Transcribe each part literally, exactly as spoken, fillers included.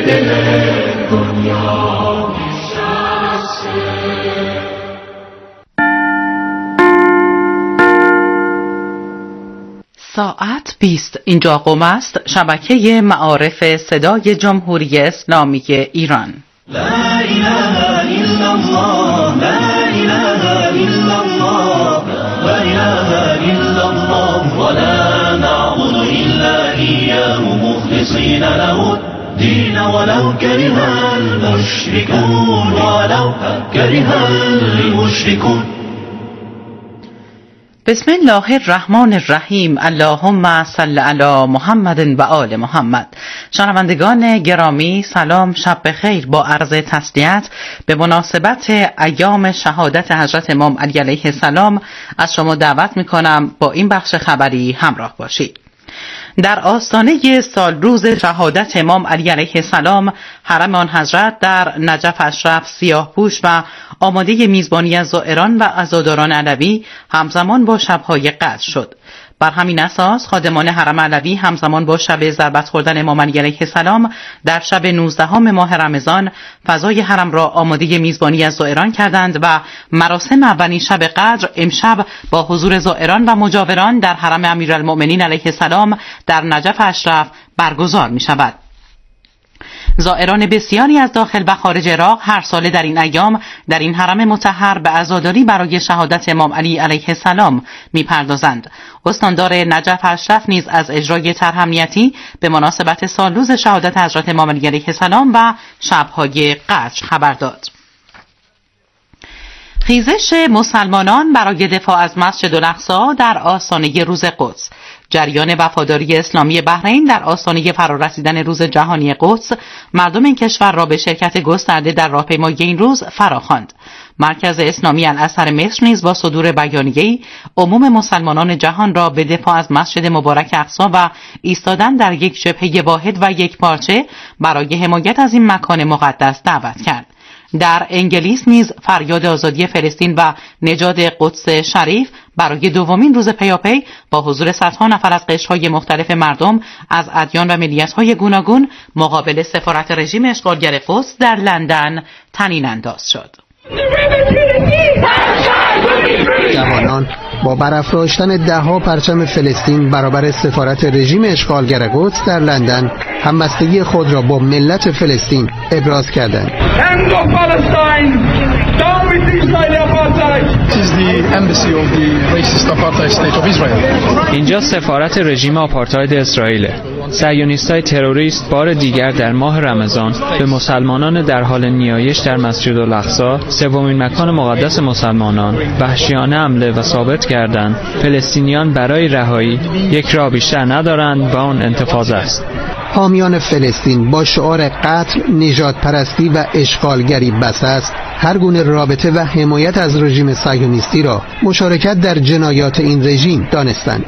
دل دنیا نشسته. ساعت بیست. اینجا قم است، شبکه معارف صدای جمهوری اسلامی ایران. لا اله الا الله، لا اله الا الله، لا اله الا الله، ولا نعبد الا اياه مخلصين له الدين ولو كره المشركون، ولو كره المشركون. بسم الله الرحمن الرحیم. اللهم صل علی محمد و آل محمد. شنوندگان گرامی، سلام، شب بخیر. با عرض تسلیت به مناسبت ایام شهادت حضرت امام علی علیه السلام از شما دعوت میکنم با این بخش خبری همراه باشید. در آستانه سال روز شهادت امام علی علیه السلام، حرم آن حضرت در نجف اشرف سیاهپوش و آماده میزبانی از زائران و عزاداران علوی همزمان با شب‌های قدر شد. بر همین اساس خادمان حرم علوی همزمان با شب ضربت خوردن امام علی علیه السلام در شب نوزدهم ماه رمضان فضای حرم را آماده میزبانی از زائران کردند و مراسم اولین شب قدر امشب با حضور زائران و مجاوران در حرم امیرالمؤمنین علیه السلام در نجف اشرف برگزار می شود. زائران بسیاری از داخل و خارج عراق هر ساله در این ایام در این حرم مطهر به عزاداری برای شهادت امام علی علیه السلام می‌پردازند. استاندار نجف اشرف نیز از اجرای طرح امنیتی به مناسبت سالروز شهادت حضرت امام علی علیه السلام و شب‌های قدر خبر داد. خیزش مسلمانان برای دفاع از مسجد الاقصی در آستانه روز قدس. جریان وفاداری اسلامی بحرین در آستانه فرارسیدن روز جهانی قدس مردم این کشور را به شرکت گسترده در راهپیمایی این روز فراخواند. مرکز اسلامی الازهر مصر نیز با صدور بیانیه‌ای عموم مسلمانان جهان را به دفاع از مسجد مبارک اقصی و ایستادن در یک جبهه واحد و یک پارچه برای حمایت از این مکان مقدس دعوت کرد. در انگلیس نیز فریاد آزادی فلسطین و نجات قدس شریف برای دومین روز پیاپی با حضور صدها نفر از قشرهای مختلف مردم از ادیان و ملیت‌های گوناگون مقابل سفارت رژیم اشغالگر قدس در لندن طنین انداز شد. جوانان با برافراشتن ده‌ها پرچم فلسطین برابر سفارت رژیم اشغالگر قدس در لندن همبستگی خود را با ملت فلسطین ابراز کردند. اینجا سفارت رژیم آپارتاید اسرائیل. صهیونیست‌های تروریست بار دیگر در ماه رمضان به مسلمانان در حال نیایش در مسجد الاقصی، سومین مکان مقدس مسلمانان، وحشیانه حمله و ثابت کردند فلسطینیان برای رهایی یک راه بیشتر ندارند و آن انتفاضه است. حامیان فلسطین با شعار قتل، نژاد پرستی و اشغالگری بس است هر گونه رابطه و حمایت از رژیم صهیونیستی را مشارکت در جنایات این رژیم دانستند.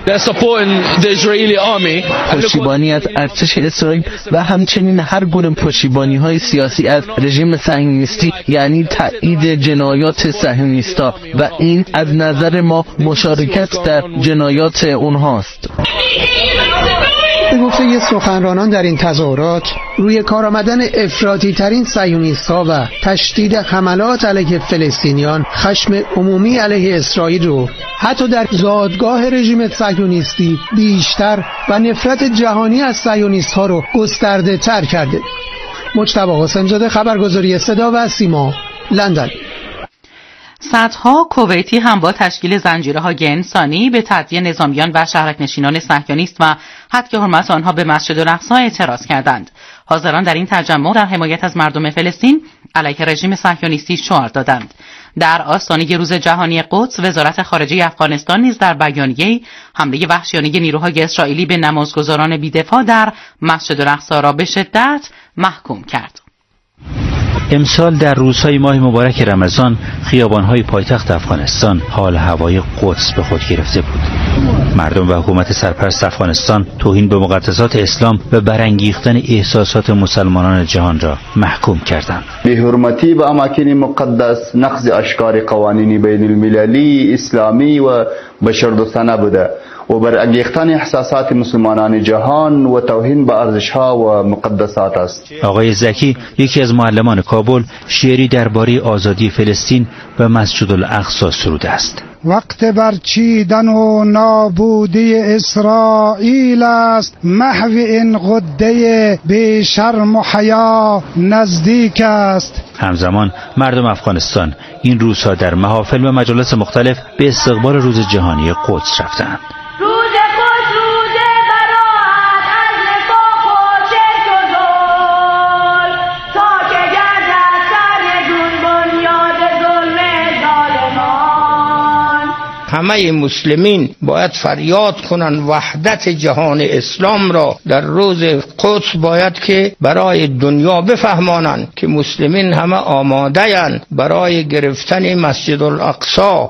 پشتیبانی از ارتش اسرائیل و همچنین هر گونه پشتیبانی‌های سیاسی از رژیم صهیونیستی یعنی تایید جنایات صهیونیست‌ها و این از نظر ما مشارکت در جنایات اونهاست. به گفته سخنرانان در این تظاهرات، روی کار آمدن افراطی ترین صهیونیست‌ها و تشدید حملات علیه فلسطینیان خشم عمومی علیه اسرائیل رو حتی در زادگاه رژیم صهیونیستی بیشتر و نفرت جهانی از صهیونیست‌ها رو گسترده تر کرده. مجتبی قاسم‌زاده، خبرگزاری صدا و سیما، لندن. صدها کویتی هم با تشکیل زنجیره‌های انسانی به تعدیه نظامیان و شهرک‌نشینان صهیونیست و حق حرمت آنها به مسجد الاقصی اعتراض کردند. حاضران در این تجمع در حمایت از مردم فلسطین علیه رژیم صهیونیستی شعار دادند. در آستانه روز جهانی قدس، وزارت خارجه افغانستان نیز در بیانیه‌ای حمله وحشیانه نیروهای اسرائیلی به نمازگزاران بی‌دفاع در مسجد الاقصی را به شدت محکوم کرد. امسال در روزهای ماه مبارک رمضان خیابان‌های پایتخت افغانستان حال هوای قدس به خود گرفته بود. مردم و حکومت سرپرست افغانستان توهین به مقدسات اسلام و برانگیختن احساسات مسلمانان جهان را محکوم کردند. بی‌حرمتی به اماکن مقدس، نقض اشکار قوانین بین المللی، اسلامی و بشردوستانه بوده و برانگیختن احساسات مسلمانان جهان و توهین به ارزش‌ها و مقدسات است. آقای زکی یکی از معلمان کابل شعری درباره آزادی فلسطین و مسجد الاقصی سروده است. وقت برچیدن و نابودی اسرائیل است، محو این قده بی شرم و حیا نزدیک است. همزمان مردم افغانستان این روزها در محافل و مجالس مختلف به استقبال روز جهانی قدس رفتند. همه مسلمین باید فریاد کنند وحدت جهان اسلام را در روز قدس باید که برای دنیا بفهمانند که مسلمین همه آماده اند برای گرفتن مسجد الاقصی.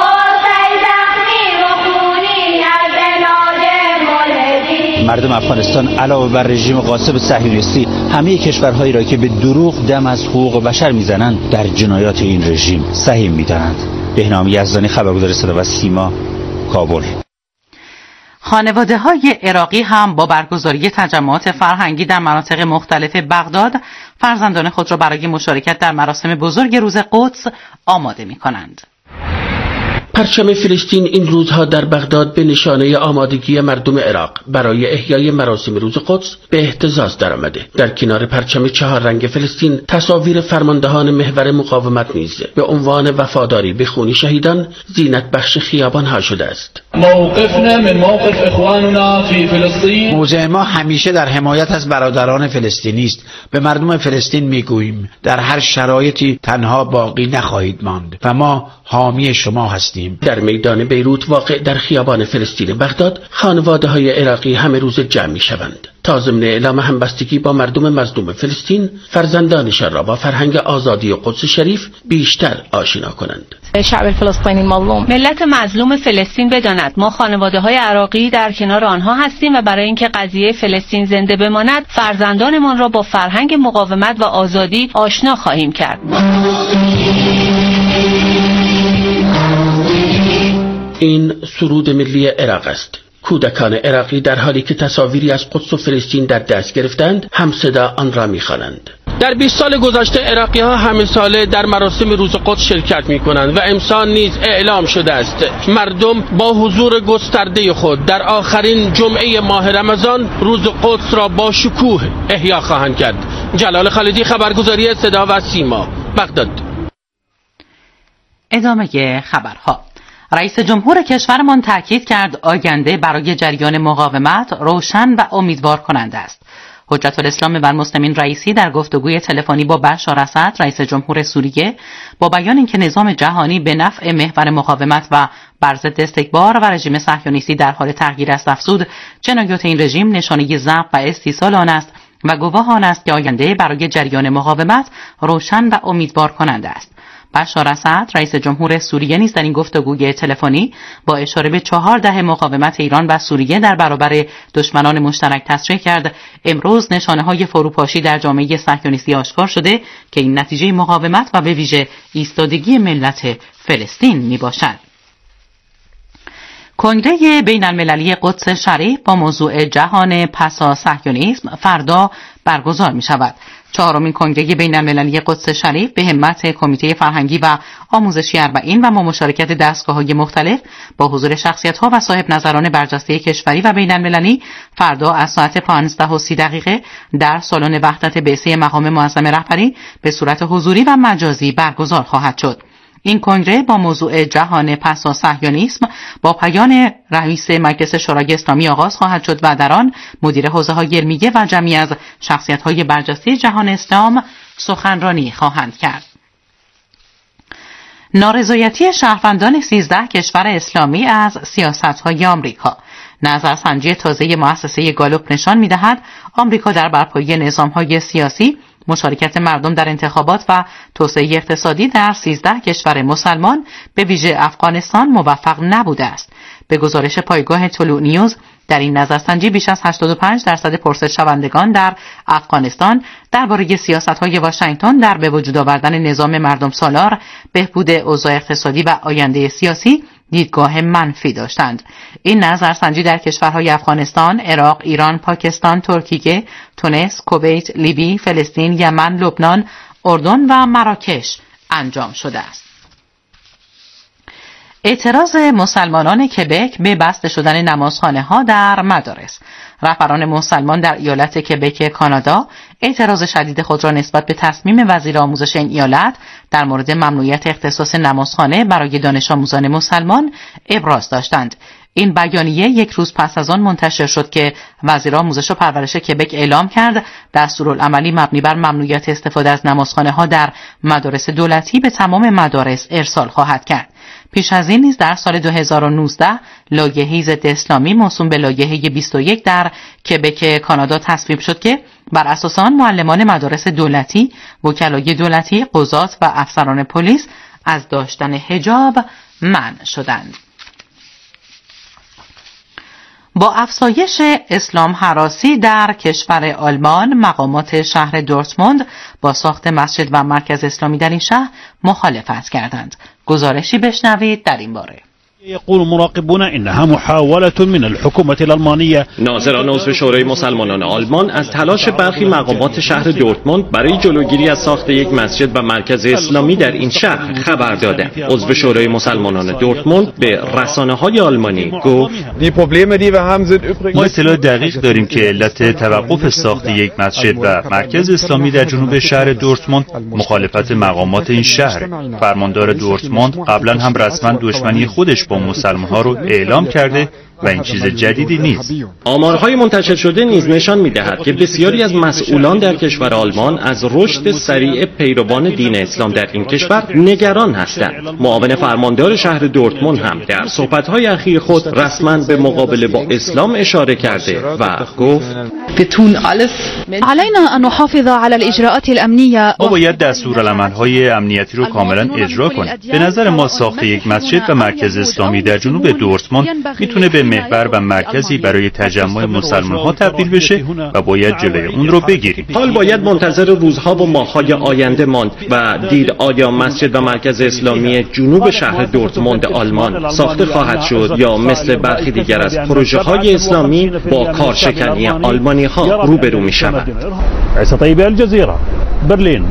مردم افغانستان علاوه بر رژیم غاصب صهیونیستی همه کشورهایی را که به دروغ دم از حقوق بشر میزنند در جنایات این رژیم سهیم میدانند. بهنام یزدانی، خبرگزار صدا و سیما، کابل. خانواده های عراقی هم با برگزاری تجمعات فرهنگی در مناطق مختلف بغداد فرزندان خود را برای مشارکت در مراسم بزرگ روز قدس آماده می کنند. پرچم فلسطین این روزها در بغداد به نشانه آمادگی مردم عراق برای احیای مراسم روز قدس به اهتزاز درآمده. در کنار پرچم چهار رنگ فلسطین تصاویر فرماندهان محور مقاومت نیز به عنوان وفاداری به خون شهیدان زینت بخش خیابان ها شده است. موقفنا من موقف اخواننا فی فلسطین، موضع ما همیشه در حمایت از برادران فلسطینی است. به مردم فلسطین میگوییم در هر شرایطی تنها باقی نخواهید ماند و ما حامی شما هستیم. در میدان بیروت واقع در خیابان فلسطین بغداد خانواده های عراقی همه روز جمع می شوند تا ضمن اعلام همبستگی با مردم مظلوم فلسطین فرزندانشان را با فرهنگ آزادی و قدس شریف بیشتر آشنا کنند. شعب فلسطینی مظلوم، ملت مظلوم فلسطین بداند ما خانواده های عراقی در کنار آنها هستیم و برای اینکه قضیه فلسطین زنده بماند فرزندانمان را با فرهنگ مقاومت و آزادی آشنا خواهیم کرد. این سرود ملی عراق است. کودکان عراقی در حالی که تصاویری از قدس و فلسطین در دست گرفتند همصدا آن را می‌خوانند. در بیست سال گذشته عراقی ها همه ساله در مراسم روز قدس شرکت می کنند و امسال نیز اعلام شده است مردم با حضور گسترده خود در آخرین جمعه ماه رمضان روز قدس را با شکوه احیا خواهند کرد. جلال خالدی، خبرگزاری صدا و سیما، بغداد. ادامه خبرها. رئیس جمهور کشورمان تاکید کرد آینده برای جریان مقاومت روشن و امیدوار کننده است. حجت الاسلام بر مسلمین رئیسی در گفتگوی تلفنی با بشار اسد رئیس جمهور سوریه با بیان اینکه نظام جهانی به نفع محور مقاومت و بر ضد استکبار و رژیم صهیونیستی در حال تغییر است افزود جنایات این رژیم نشانه ضعف و استیصال آن است و گواه آن است که آینده برای جریان مقاومت روشن و امیدوار کننده است. بشار اسد رئیس جمهور سوریه نیز در این گفتگوی تلفنی با اشاره به چهار دهه مقاومت ایران و سوریه در برابر دشمنان مشترک تصریح کرد امروز نشانه‌های فروپاشی در جامعه صهیونیستی آشکار شده که این نتیجه مقاومت و به ویژه ایستادگی ملت فلسطین میباشد. کنگره بین المللی قدس شریف با موضوع جهان پسا صهیونیسم فردا برگزار می شود. چهارمین کنگره بین المللی قدس شریف به همت کمیته فرهنگی و آموزشی اربعین و با مشارکت دستگاه‌های مختلف با حضور شخصیت‌ها و صاحب نظران برجسته کشوری و بین المللی فردا از ساعت پانزده و سی دقیقه در سالن وحدت بعثه مقام معظم رهبری به صورت حضوری و مجازی برگزار خواهد شد. این کنگره با موضوع جهان پسا صهیونیسم با بیان رئیس مجلس شورای اسلامی آغاز خواهد شد و در آن مدیر حوزه‌های علمیه و جمعی از شخصیت‌های برجسته جهان اسلام سخنرانی خواهند کرد. نارضایتی شهروندان سیزده کشور اسلامی از سیاست‌های آمریکا. نظرسنجی تازه مؤسسه گالوپ نشان می‌دهد آمریکا در برپایی نظام‌های سیاسی، مشارکت مردم در انتخابات و توسعه اقتصادی در سیزده کشور مسلمان به ویژه افغانستان موفق نبوده است. به گزارش پایگاه طلوع نیوز در این نظرسنجی بیش از هشتاد و پنج درصد پرسش شوندگان در افغانستان درباره سیاست‌های واشنگتن در به وجود آوردن نظام مردم سالار، بهبود اوضاع اقتصادی و آینده سیاسی دیدگاه منفی داشتند. این نظرسنجی در کشورهای افغانستان، عراق، ایران، پاکستان، ترکیه، تونس، کویت، لیبی، فلسطین، یمن، لبنان، اردن و مراکش انجام شده است. اعتراض مسلمانان کبک به بسته شدن نمازخانه‌ها در مدارس. رهبران مسلمان در ایالت کبک کانادا اعتراض شدید خود را نسبت به تصمیم وزیر آموزش این ایالت در مورد ممنوعیت اختصاص نمازخانه برای دانش آموزان مسلمان ابراز داشتند. این بیانیه یک روز پس از آن منتشر شد که وزیر آموزش و پرورش کبک اعلام کرد دستورالعملی مبنی بر ممنوعیت استفاده از نمازخانه‌ها در مدارس دولتی به تمام مدارس ارسال خواهد کرد. پیش از این نیز در سال دو هزار و نوزده لایحه‌ای ضد اسلامی موسوم به لایحه بیست و یک در کبک کانادا تصویب شد که بر اساس آن معلمان مدارس دولتی، وکلای دولتی، قضات و افسران پلیس از داشتن حجاب منع شدند. با افزایش اسلام هراسی در کشور آلمان، مقامات شهر دورتموند با ساخت مسجد و مرکز اسلامی در این شهر مخالفت کردند. گزارشی بشنوید در این باره. يقول مراقبون انها محاولة من الحكومة الألمانية. ناظران عضو شورای مسلمانان آلمان از تلاش برخی مقامات شهر دورتموند برای جلوگیری از ساخت یک مسجد و مرکز اسلامی در این شهر خبر دادند. عضو شورای مسلمانان دورتموند به رسانه‌های آلمانی گفت: ما اطلاع دقیق داریم که علت توقف ساخت یک مسجد و مرکز اسلامی در جنوب شهر دورتموند مخالفت مقامات این شهر. فرماندار دورتموند قبلا هم رسما دشمنی خودش با مسلمان ها رو اعلام کرده و این چیز جدیدی نیست. آمارهای منتشر شده نیز نشان می‌دهد که بسیاری از مسئولان در کشور آلمان از رشد سریع پیروان دین اسلام در این کشور نگران هستند. معاون فرماندار شهر دورتموند هم در صحبت‌های اخیر خود رسما به مقابله با اسلام اشاره کرده و گفت: علينا ان نحافظ على الاجراءات الامنيه. ما باید دستورالعمل‌های امنیتی رو کاملا اجرا کنیم. به نظر ما ساخت یک مسجد و مرکز اسلامی در جنوب دورتموند میتونه به محور و مرکزی برای تجمع مسلمان‌ها تبدیل بشه و باید جلوی اون رو بگیریم. حال باید منتظر روزها و ماه‌های آینده ماند و دید آیا مسجد و مرکز اسلامی جنوب شهر دورتموند آلمان ساخته خواهد شد یا مثل برخی دیگر از پروژه‌های اسلامی با کارشکنی آلمانی‌ها روبرو می‌شود. عیسی طیب الجزیره، برلین.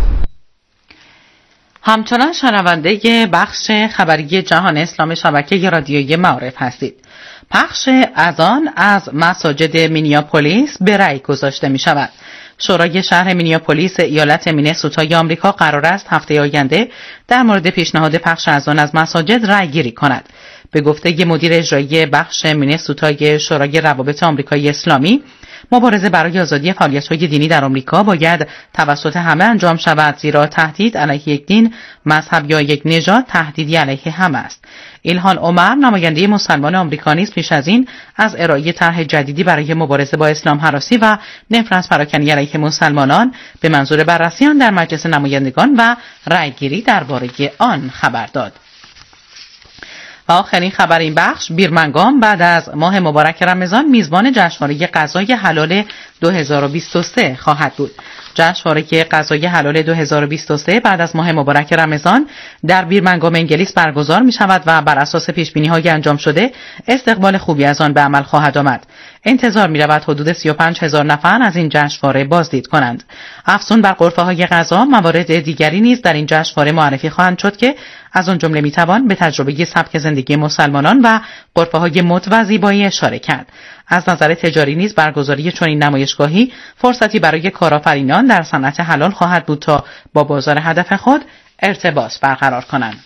همچنان شنونده بخش خبری جهان اسلام شبکه رادیویی معارف هستید. پخش اذان از مساجد مینیاپولیس به رأی گذاشته می شود. شورای شهر مینیاپولیس ایالت مینسوتای آمریکا قرار است هفته آینده در مورد پیشنهاد پخش اذان از مساجد رأی گیری کند. به گفته مدیر اجرایی بخش مینسوتای شورای روابط آمریکایی اسلامی، مبارزه برای آزادی فعالیت‌های دینی در آمریکا باید توسط همه انجام شود، زیرا تهدید علیه یک دین، مذهب یا یک نژاد تهدیدی علیه همه است. ایلهان عمر، نماینده مسلمان آمریکا نیز پیش از این از ارائه طرح جدیدی برای مبارزه با اسلام هراسی و نفرت پراکنی علیه مسلمانان به منظور بررسی آن در مجلس نمایندگان و رأیگیری درباره آن خبر داد. و آخرین خبر این بخش، بیرمنگام بعد از ماه مبارک رمضان میزبان جشنواره غذای حلال دو هزار و بیست و سه خواهد بود. جشنواره غذای حلال دو هزار و بیست و سه بعد از ماه مبارک رمضان در بیرمنگام انگلیس برگزار می شود و بر اساس پیش بینی های انجام شده استقبال خوبی از آن به عمل خواهد آمد. انتظار می رود حدود سی و پنج هزار نفر از این جشنواره بازدید کنند. افزون بر غرفه های غذا، موارد دیگری نیز در این جشنواره معرفی خواهند شد که از آن جمله می توان به تجربه سبک زندگی مسلمانان و غرفه های مد و زیبایی اشاره کرد. از نظر تجاری نیز برگزاری چنین نمایشگاهی فرصتی برای کارآفرینان در صنعت حلال خواهد بود تا با بازار هدف خود ارتباط برقرار کنند.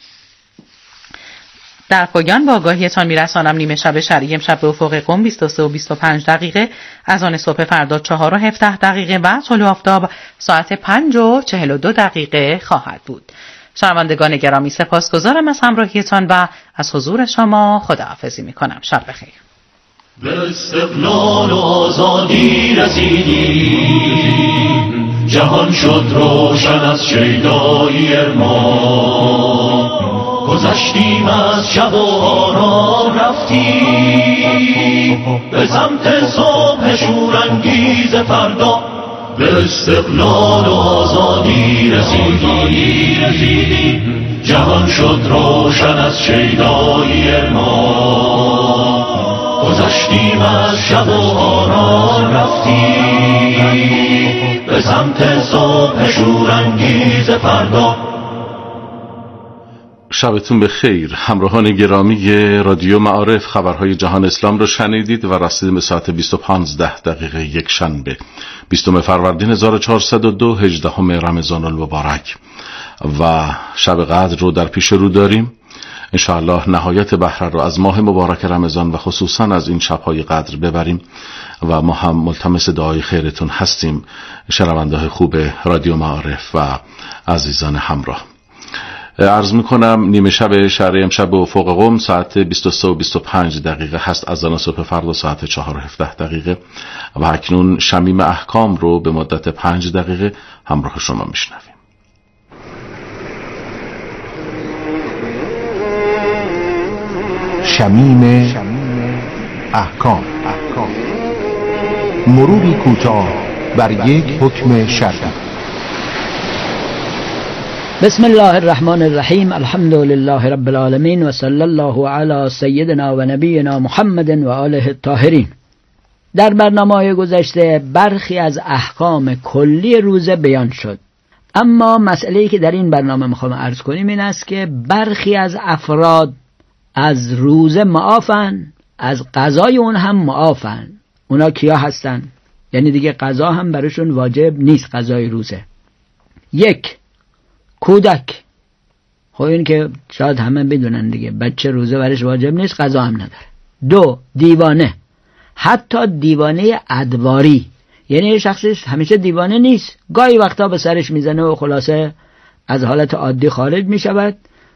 در پایان با آگاهیتان میرسانم نیمه شب شرعی امشب به افق قم بیست و سه و بیست و پنج دقیقه، از آن صبح فردا چهار و هفده دقیقه و طلوع آفتاب ساعت پنج و چهل و دو دقیقه خواهد بود. شنوندگان گرامی، سپاسگزارم از همراهیتان و از حضور شما خداحافظی میکنم. شب بخیر. به استقلال و آزادی رسیدیم، جهان شد روشن از شیدایی ارمان، گذشتیم از شب و آرام رفتیم به سمت صبح شورانگیز فردا. به استقلال و آزادی رسیدیم، جهان شد روشن از شیدایی ما، گذشتیم از شب و آرام رفتیم به سمت صبح شورانگیز فردا. شبتون بخیر همراهان گرامی رادیو معارف، خبرهای جهان اسلام رو شنیدید و رسیدیم به ساعت بیست و پانزده دقیقه یک شنبه بیستم فروردین هزار و چهارصد و دو، هجدهم رمضان المبارک و شب قدر رو در پیش رو داریم. انشاءالله نهایت بهره رو از ماه مبارک رمضان و خصوصا از این شب‌های قدر ببریم و ما هم ملتمس دعای خیرتون هستیم شنونده‌های خوب رادیو معارف و عزیزان همراه. عرض میکنم نیمه شب شهر امشب به افق قم ساعت بیست و سه و بیست و پنج دقیقه هست، از آن صبح فردا ساعت چهار و هفده دقیقه و اکنون شمیم احکام رو به مدت پنج دقیقه همراه شما میشنویم. شمیم احکام، مروری کوتاه بر یک حکم شرعی. بسم الله الرحمن الرحیم، الحمد لله رب العالمین و صلی الله علی سیدنا و نبینا محمد و آله الطاهرین. در برنامه گذشته برخی از احکام کلی روزه بیان شد، اما مسئله‌ای که در این برنامه میخوام عرض کنیم این است که برخی از افراد از روزه معافن، از قضای اون هم معافن. اونا کیا هستن؟ یعنی دیگه قضا هم براشون واجب نیست قضای روزه. یک، کودک. خب این که شاید همه بدونن دیگه، بچه روزه برش واجب نیست، قضا هم نداره. دو، دیوانه، حتی دیوانه ادواری، یعنی شخصی همیشه دیوانه نیست، گاهی وقتا به سرش میزنه و خلاصه از حالت عادی خارج میشود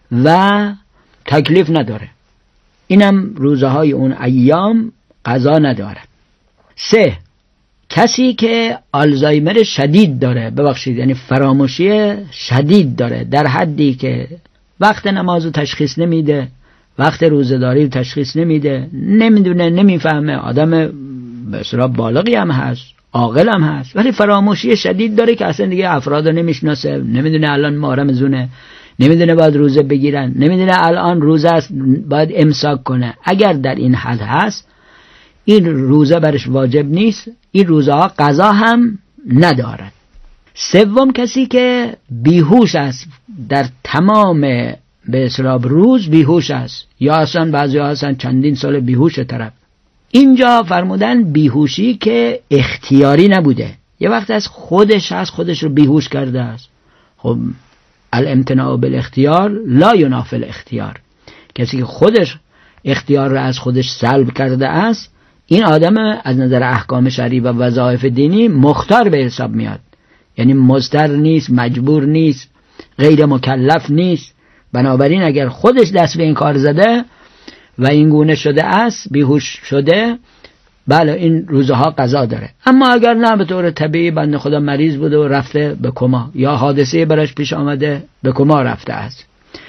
و تکلیف نداره، اینم روزه های اون ایام قضا نداره. سه، کسی که آلزایمر شدید داره، ببخشید یعنی فراموشی شدید داره، در حدی که وقت نمازو تشخیص نمیده، وقت روزه‌داری تشخیص نمیده، نمیدونه، نمیفهمه، آدم به اصطلاح بالغی هم هست، عاقل هم هست، ولی فراموشی شدید داره که اصلا دیگه افرادو نمیشناسه، نمیدونه الان ماه رمضانه، نمیدونه باید روزه بگیرن، نمیدونه الان روزه است باید امساک کنه. اگر در این حد هست این روزه برش واجب نیست، این روزه ها قضا هم ندارد. سوم، کسی که بیهوش است، در تمام به اصطلاح روز بیهوش است، یا اصلا بعضی ها هستن چندین سال بیهوش طرف. اینجا فرمودن بیهوشی که اختیاری نبوده، یه وقت از خودش هست خودش رو بیهوش کرده است. خب الامتناع بالاختیار لا ینافی الاختیار، کسی که خودش اختیار را از خودش سلب کرده است، این آدم از نظر احکام شرعی و وظایف دینی مختار به حساب میاد، یعنی مضطر نیست، مجبور نیست، غیر مکلف نیست. بنابراین اگر خودش دست به این کار زده و این گونه شده است، بیهوش شده، بله این روزها قضا داره. اما اگر نه، به طور طبیعی بنده خدا مریض بوده و رفته به کما، یا حادثه براش پیش آمده به کما رفته است،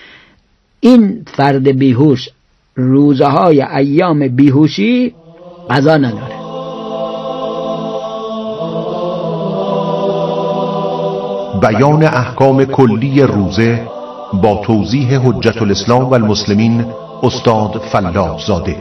این فرد بیهوش روزهای ایام بیهوشی قضا نداره. بیان احکام کلی روزه با توضیح حجت الاسلام و المسلمین استاد فلاح زاده.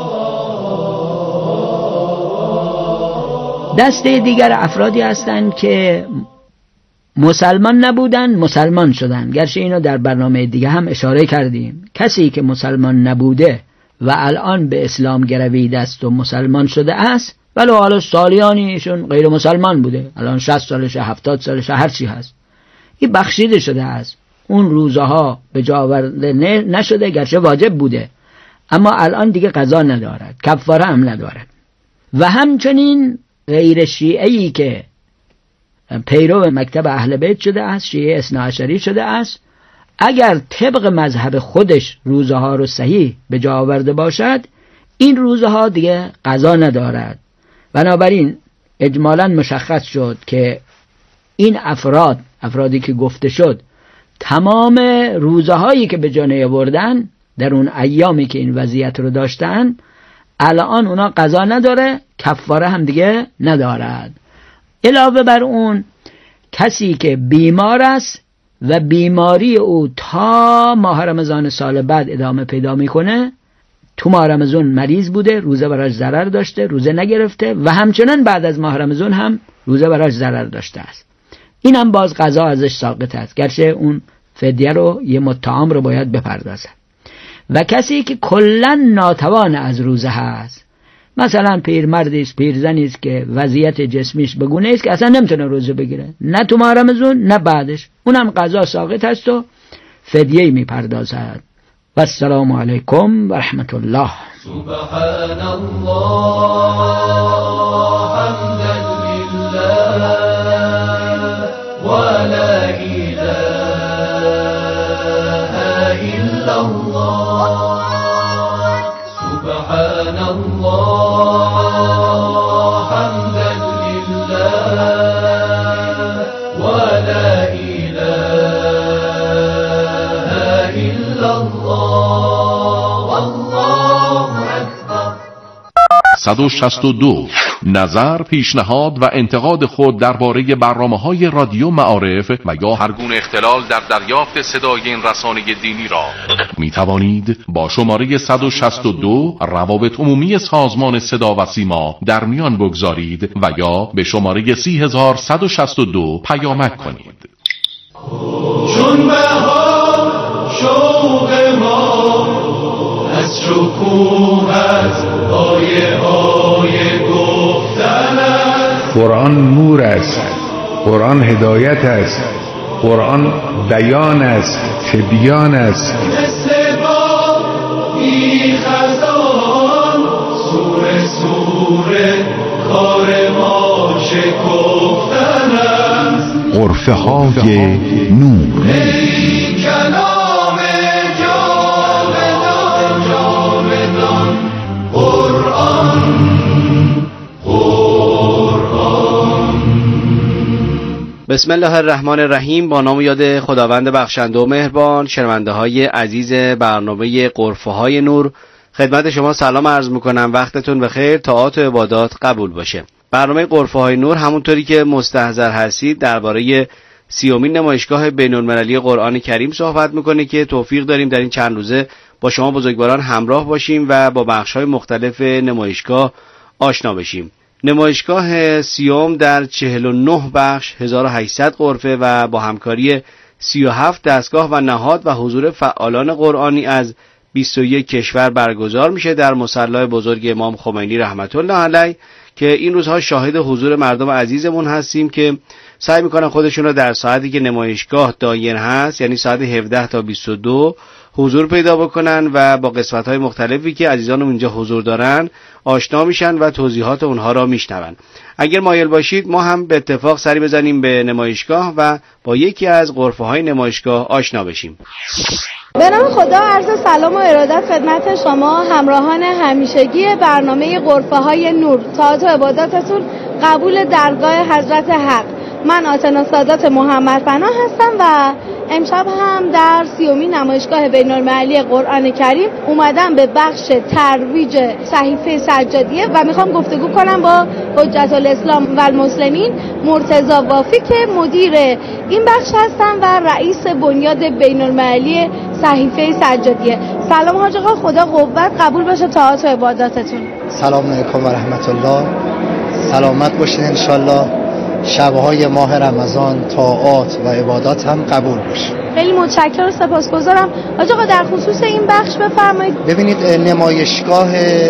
دسته دیگر افرادی هستند که مسلمان نبودن، مسلمان شدن، گرچه اینو در برنامه دیگه هم اشاره کردیم. کسی که مسلمان نبوده و الان به اسلام گرویده است و مسلمان شده است، ولی حالا سالیانی ایشون غیر مسلمان بوده، الان شصت سالشه، هفتاد سالشه، هر چی هست، این بخشیده شده است. اون روزها به جا آورده نشده، گرچه واجب بوده، اما الان دیگه قضا ندارد، کفاره هم ندارد. و همچنین غیر شیعه‌ای که پیرو مکتب اهل بیت شده است، شیعه اثنا عشری شده است، اگر طبق مذهب خودش روزه ها رو صحیح به جا آورده باشد، این روزه ها دیگه قضا ندارد. بنابراین اجمالاً مشخص شد که این افراد، افرادی که گفته شد، تمام روزه هایی که به جا نیاوردن در اون ایامی که این وضعیت رو داشتن، الان اونا قضا نداره، کفاره هم دیگه ندارد. علاوه بر اون، کسی که بیمار است و بیماری او تا ماه رمضان سال بعد ادامه پیدا میکنه، تو ماه رمضان مریض بوده، روزه براش ضرر داشته، روزه نگرفته و همچنان بعد از ماه رمضان هم روزه براش ضرر داشته است، این هم باز قضا ازش ساقط است، گرچه اون فدیه رو یه متهم رو باید بپردازه. و کسی که کلا ناتوان از روزه هست، مثلا پیرمردی است، پیرزنی است که وضعیت جسمیش بگونه است که اصلا نمیتونه روزه بگیره، نه تو ماه رمضان نه بعدش، اونم قضا ساقط است و فدیه میپردازد. و السلام علیکم و رحمت الله. سبحان الله حمدا لله و لا اله الا الله. سبحان الله حمدا لله و لا اله الا الله. والله اکبر. صد و شصت و دو. نظر، پیشنهاد و انتقاد خود درباره برنامه‌های رادیو معارف و یا هر گونه اختلال در دریافت صدای این رسانه دینی را می توانید با شماره صد و شصت و دو روابط عمومی سازمان صدا و سیما در میان بگذارید و یا به شماره سی هزار صد و شصت و دو پیامک کنید. چون بهار شوق ما از شکوهت آیه آیه گفتن است. قرآن نور است، قرآن هدایت است، قرآن بیان است، چه بیان است. مثل باد بی خزان سوره سوره کار ما شکفتن است. غرفه های نور. ای کلام جاودان جاودان قرآن قرآن. بسم الله الرحمن الرحیم. با نام یاد خداوند بخشنده و مهربان. شنونده های عزیز برنامه غرفه های نور، خدمت شما سلام عرض میکنم. وقتتون بخیر، طاعات و عبادات قبول باشه. برنامه غرفه های نور همونطوری که مستحضر هستید درباره سیومین نمایشگاه بین‌المللی قرآن کریم صحبت میکنه که توفیق داریم در این چند روزه با شما بزرگواران همراه باشیم و با بخش‌های مختلف نمایشگاه آشنا بشیم. نمایشگاه سیوم در چهل و نه بخش، هزار و هشتصد غرفه و با همکاری سی و هفت دستگاه و نهاد و حضور فعالان قرآنی از بیست و یک کشور برگزار میشه در مصلی بزرگ امام خمینی رحمت الله علیه که این روزها شاهد حضور مردم عزیزمون هستیم که سعی میکنن خودشون رو در ساعتی که نمایشگاه دایر هست، یعنی ساعت هفده تا بیست و دو حضور پیدا بکنن و با قسمت‌های مختلفی که عزیزان اونجا حضور دارن آشنا میشن و توضیحات اونها را میشنون. اگر مایل باشید ما هم به اتفاق سری بزنیم به نمایشگاه و با یکی از غرفه‌های نمایشگاه آشنا بشیم. به نام خدا عرض سلام و ارادت خدمت شما همراهان همیشگی برنامه غرفه‌های نور. طاعات و عباداتتون قبول درگاه حضرت حق. من آتنا سادات محمد پناه هستم و امشب هم در سیومین نمایشگاه بین‌المللی قرآن کریم اومدم به بخش ترویج صحیفه سجادیه و میخوام گفتگو کنم با حجت الاسلام و المسلمین مرتضی وافی که مدیر این بخش هستن و رئیس بنیاد بین‌المللی صحیفه سجادیه. سلام حاج آقا، خدا قوت، قبول باشه طاعات و عباداتتون. سلام علیکم و رحمت الله. سلامت باشین انشالله. شبهای ماه رمضان طاعات و عبادات هم قبول باشه. خیلی متشکرم و سپاسگزارم. حاج آقا در خصوص این بخش بفرمایید. ببینید نمایشگاه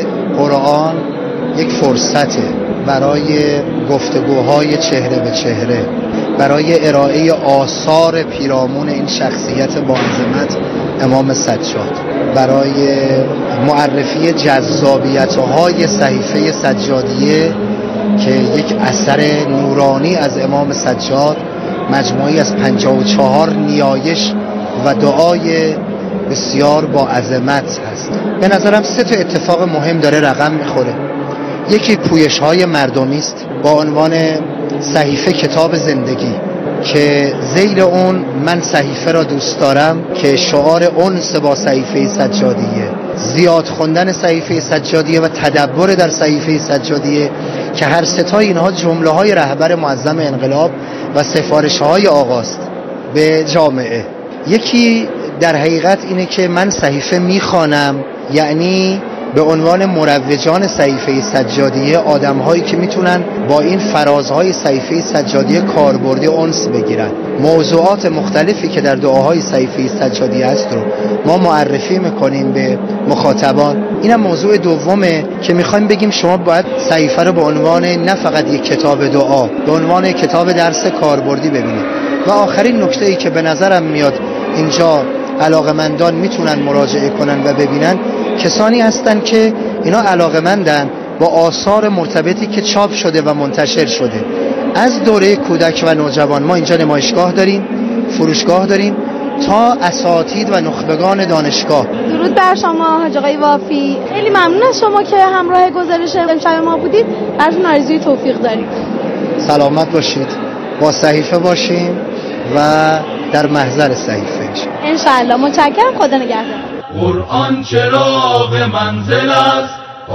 قرآن یک فرصته برای گفتگوهای چهره به چهره، برای ارائه آثار پیرامون این شخصیت با عظمت امام سجاد، برای معرفی جذابیت‌های صحیفه سجادیه که یک اثر نورانی از امام سجاد، مجموعی از پنجاه و چهار نیایش و دعای بسیار با عظمت هست. به نظرم سه تا اتفاق مهم داره رقم میخوره. یکی پویش های مردمی است با عنوان صحیفه کتاب زندگی که زیر اون من صحیفه را دوست دارم که شعار انس با صحیفه سجادیه، زیاد خوندن صحیفه سجادیه و تدبر در صحیفه سجادیه که هر سه تا اینها جمله های رهبر معظم انقلاب و سفارش های آقاست به جامعه. یکی در حقیقت اینه که من صحیفه میخوانم، یعنی به عنوان مروجان صحیفه سجادیه آدم‌هایی که میتونن با این فرازهای صحیفه سجادیه کاربردی انس بگیرن. موضوعات مختلفی که در دعاهای صحیفه سجادیه هست رو ما معرفی میکنیم به مخاطبان. اینم موضوع دومه که میخوایم بگیم شما باید صحیفه رو به عنوان نه فقط یک کتاب دعا، به عنوان کتاب درس کاربردی ببینید. و آخرین نکته‌ای که به نظرم میاد اینجا علاقمندان میتونن مراجعه کنن و ببینن، کسانی هستن که اینا علاقمندن با آثار مرتبطی که چاپ شده و منتشر شده از دوره کودک و نوجوان. ما اینجا نمایشگاه داریم، فروشگاه داریم تا اساتید و نخبگان دانشگاه. درود بر شما حاج آقای وافی، خیلی ممنون از شما که همراه گزارش امشب ما بودید. براتون آرزوی توفیق داریم. سلامت باشید، با صحیفه باشیم و در محضر صحیفه ان شاء الله. متشکرم، خدا نگهدار. قرآن چراغ منزل است،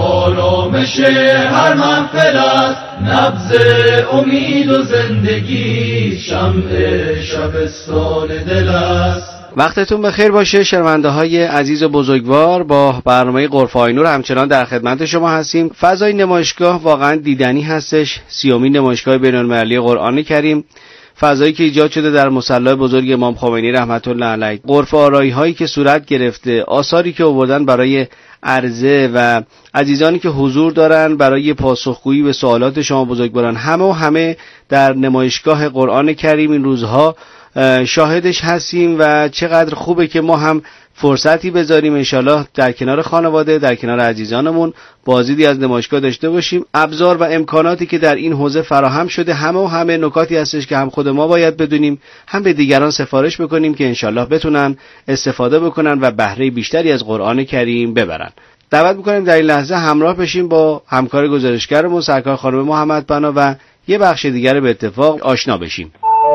آرامش هر محفل است، نبض امید و زندگی، شمع شبستان دل است. وقتتون بخیر باشه شنونده های عزیز و بزرگوار. با برنامه غرفه‌های نور همچنان در خدمت شما هستیم. فضای نمایشگاه واقعا دیدنی هستش. سیومین نمایشگاه بین‌المللی قرآن کریم، فضایی که ایجاد شده در مصلی بزرگ امام خمینی رحمت الله علیه، غرفه آرایی هایی که صورت گرفته، آثاری که آوردن برای عرضه و عزیزانی که حضور دارن برای پاسخگویی به سوالات شما بزرگواران، همه و همه در نمایشگاه قرآن کریم این روزها شاهدش هستیم و چقدر خوبه که ما هم فرصتی بذاریم انشالله در کنار خانواده، در کنار عزیزانمون بازدیدی از نمایشگاه داشته باشیم. ابزار و امکاناتی که در این حوزه فراهم شده همه و همه نکاتی هستش که هم خود ما باید بدونیم، هم به دیگران سفارش بکنیم که انشالله بتونن استفاده بکنن و بهره بیشتری از قرآن کریم ببرن. دعوت میکنیم در این لحظه همراه بشیم با همکار گزارشگرمون سرکار خانم محمد بنا و یه بخش دیگر به اتفاق آشنا بشیم.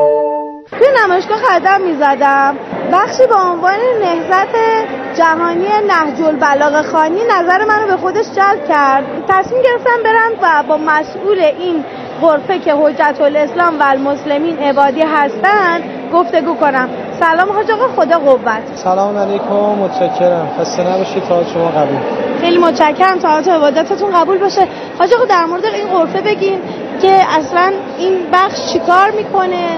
توی نمایشگاه قدم میزدم، بخشی با عنوان نهضت جهانی نهج البلاغه خوانی نظر منو به خودش جلب کرد. تصمیم گرفتم برم و با مسئول این غرفه که حجت الاسلام و المسلمین عبادی هستن گفتگو کنم. سلام حاج آقا، خدا قوت. سلام علیکم، متشکرم، خسته نباشید، تا شما قبول. خیلی متشکرم، تا عبادتتون قبول باشه. حاج آقا در مورد این غرفه بگین که اصلا این بخش چیکار میکنه؟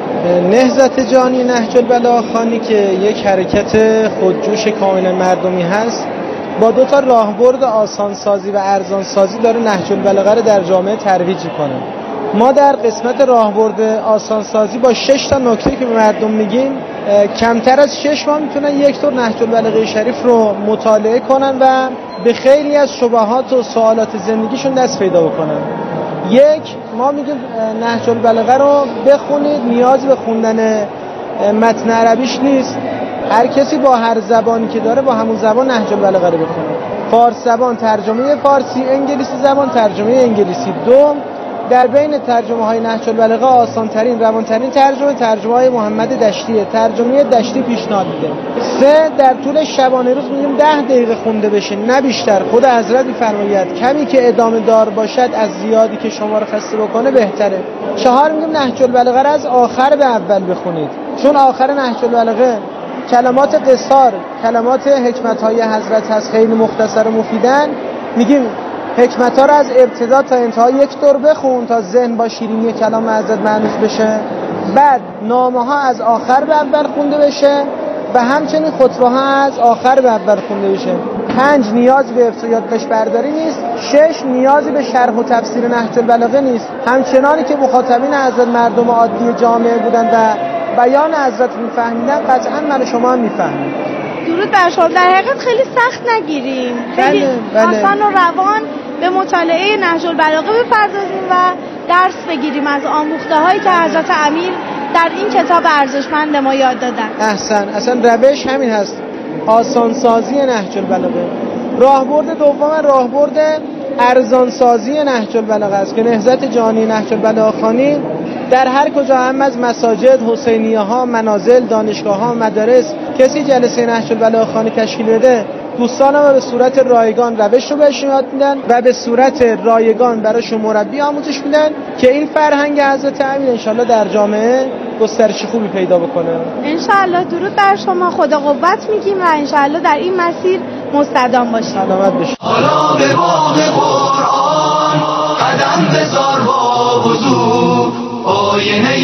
نهضت جهانی نهج البلاغه خوانی که یک حرکت خودجوش کاملا مردمی هست، با دو تا راهبرد آسانسازی و ارزانسازی داره نهج البلاغه رو در جامعه ترویج میکنه. ما در قسمت راهبرد آسانسازی با شش تا نکته که به مردم میگیم، کمتر از شش ماه میتونن یک طور نهج البلاغه شریف رو مطالعه کنن و به خیلی از شبهات و سوالات زندگیشون دست پیدا بکنن. یک، ما میگیم نهج البلاغه رو بخونید، نیازی به خوندن متن عربیش نیست، هر کسی با هر زبانی که داره با همون زبان نهج البلاغه رو بخونه. فارس زبان ترجمه فارسی، انگلیسی زبان ترجمه انگلیسی. دوم، در بین ترجمه های نهج البلاغه آسان ترین روان ترین ترجمه ترجمه های محمد دشتیه، ترجمه دشتی پیشنهاد میده. سه، در طول شبانه روز میگیم ده دقیقه خونده بشه، نه بیشتر. خود حضرت میفرماید کمی که ادامه دار باشد از زیادی که شما رو خسته بکنه بهتره. چهار، میگیم نهج البلاغه رو از آخر به اول بخونید، چون آخر نهج البلاغه کلمات قصار، کلمات حکمت های حضرت هست، خیلی مختصر و مفیدن. میگیم حکمت ها رو از ابتدا تا انتها یک دور بخون تا ذهن با شیرینی کلام حضرت مأنوس بشه. بعد نامه ها از آخر به اول خونده بشه و همچنین خطبه ها از آخر به اول خونده بشه. پنج، نیازی به حفظ و یادداشت برداری نیست. شش، نیازی به شرح و تفسیر نهج البلاغه نیست. همچنانی که مخاطبین حضرت مردم عادی جامعه بودن و بیان حضرت میفهمیدن، قطعا من شما هم میفهمید. درود بر شما. در حقیقت خیلی سخت نگیریم، خیلی بله، بله. آسان و روان به مطالعه نهج البلاغه بپردازیم و درس بگیریم از آموخته هایی که حضرت امیر در این کتاب ارزشمند ما یاد دادن. احسن، اصلا روش همین هست، آسانسازی نهج البلاغه. راهبرد دوم راهبرد ارزانسازی نهج البلاغه است که نهضت جهانی نهج البلاغه خوانی در هر کجا هم از مساجد، حسینیه ها، منازل، دانشگاه ها، مدارس کسی جلسه نهج البلاغه خوانی تشکیل بده، دوستانم به صورت رایگان روش رو بهشون یاد میدن و به صورت رایگان براشون مربی آموزش میدن که این فرهنگ حضرت امین انشالله در جامعه گسترش خوبی پیدا بکنه. انشالله. درود بر شما، خدا قوت میگیم و انشالله در این مسیر مستدام باشیم. سلامت باشید. حالا به باغ قرآن قدم بذار با وضو، آینه